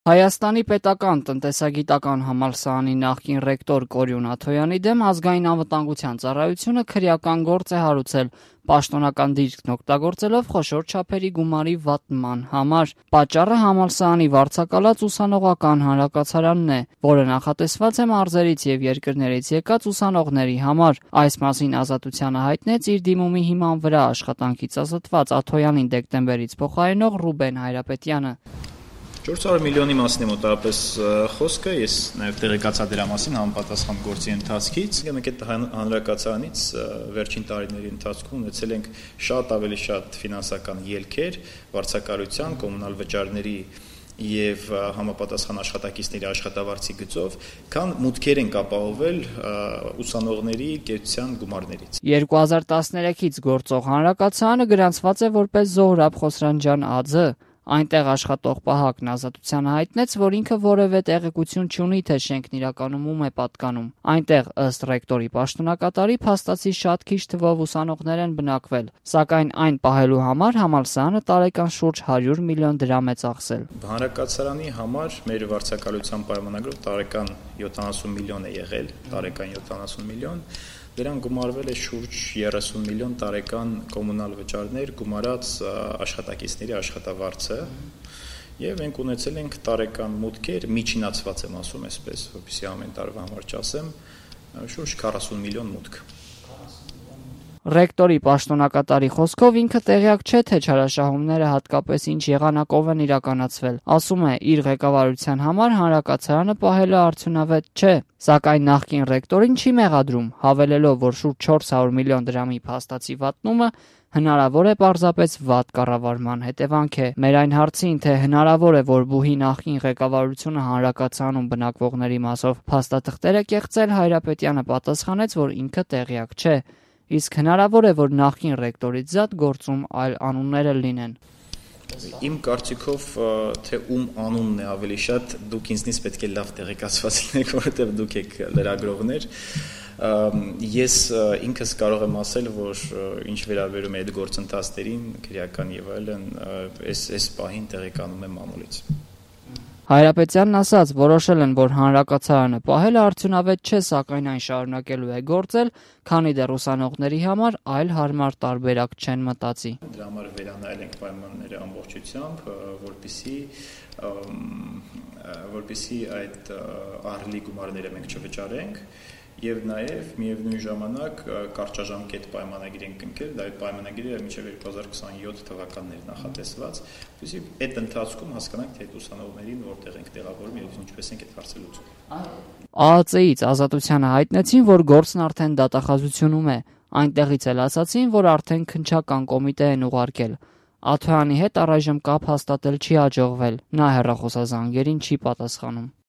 Հայաստանի պետական տնտեսագիտական համալսարանի նախկին ռեկտոր Կորյուն Աթոյանի դեմ ազգային անվտանգության ծառայությունը քրեական գործ է հարուցել պաշտոնական դիրքն օգտագործելով խոշոր չափերի գումարի վատնման համար։ Պատճառը համալսարանի վարձակալած ուսանողական հանրակացարանն է, որը նախատեսված է մարզերից եւ երկրներից եկած ուսանողների համար։ Այս մասին Ազատությանը հայտնեց իր դիմումի հիման վրա աշխատանքից ազատված Աթոյանին դեկտեմբերից փոխարինող Ռուբեն Հայրապետյանը։ 400 միլիոնի մասին է մոտավորապես խոսքը, ես նաև տեղեկացա դրա մասին համապատասխան գործի ընթացքից։ Մենք այդ հանրակացարանից վերջին տարիների ընթացքում ունեցել ենք ավելի շատ ֆինանսական ելքեր, վարձակալության, կոմունալ վճարների եւ համապատասխան աշխատակիցների աշխատավարձի գծով, քան մուտքեր են ապահովել ուսանողների կեցության գումարներից։ 2013-ից գործող հանրակացարանը գրանցված է որպես Զոհրաբ Խոսրանջան ԱՁ։ Այնտեղ աշխատող Պահակն Ազատությանը հայտնեց, որ ինքը որևէ տեղեկություն չունի, թե շենքն իրականում ում է պատկանում։ Այնտեղ, ըստ ռեկտորի պաշտոնակատարի, փաստացի շատ քիչ թվով ուսանողներ են բնակվել, սակայն այն պահելու համար համալսարանը տարեկան շուրջ 100 միլիոն դրամ է ծախսել։ Հանրակացարանի համար մեր վարձակալության պայմանագրով տարեկան 70 միլիոն է եղել, տարեկան 70 միլիոն։ Դրան գումարվել է շուրջ 30 միլիոն տարեկան կոմունալ վճարներ, գումարած աշխատակիցների աշխատավարձը, եւ մենք ունեցել ենք տարեկան մուտքեր, միջինացված եմ ասում այսպես, որպեսզի ամեն տարվա համար չասեմ, շուրջ 40 միլիոն մուտք։ Ռեկտորի պաշտոնակատարի խոսքով ինքը տեղյակ չէ, թե չարաշահումները հատկապես ինչ եղանակով են իրականացվել։ Ասում է, իր ղեկավարության համար հանրակացարանը պահելը արդյունավետ չէ, սակայն նախկին ռեկտորին չի մեղադրում, հավելելով, որ շուրջ 400 միլիոն դրամի փաստացի վատնումը հնարավոր է պարզապես վատ կառավարման հետևանք է։ Մեր այն հարցին, թե հնարավոր է, որ բուհի նախկին ղեկավարությունը հանրակացարանում բնակվողների մասով փաստաթղթեր է կեղծել, Հայրապետյանը պատասխանեց, որ ինքը տեղյակ չէ։ Իսկ հնարավոր է, որ նախկին ռեկտորից զատ գործում այլ անունները լինեն։ Իմ կարծիքով, թե ում անունն է ավելի շատ, դուք ինձնից պետք է լավ տեղեկացված լինեք, որովհետև դուք եք լրագրողներ։ Ես ինքս կարող եմ ասել, որ ինչ վերաբերում է այդ գործընթացներին, քրեական եւ այլն, այս պահին տեղեկանում եմ մամուլից։ Հայրապետյանն ասաց, որոշել են, որ հանրակացարանը պահելը արդյունավետ չէ, սակայն այն շարունակելու է գործել, քանի դեռ ուսանողների համար այլ հարմար տարբերակ չեն մտածի։ Դրա համար վերանայել ենք պայմանները ամբողջությամբ, որպեսզի այդ ահռելի գումարները մենք չվճարենք եւ նաեւ միևնույն ժամանակ կարճաժամկետ պայմանագիր ենք ընկել, դա այդ պայմանագիրը մինչեւ 2027 թվականն էր նախատեսված, որպեսզի այդ ընթացքում հասկանանք, թե այդ ուսանողներին որտեղ ենք տեղավորում եւ ինչպես ենք այդ հարցը լուծում։ ԱԱԾ-ից Ազատությանը հայտնեցին, որ գործն արդեն դատախազությունում է, այնտեղից էլ ասացին, որ արդեն քննչական կոմիտե են ուղարկել։ Աթոյանի հետ առայժմ կապ հաստատել չի հաջողվել, նա հեռախոսազանգերին չի պատասխանում։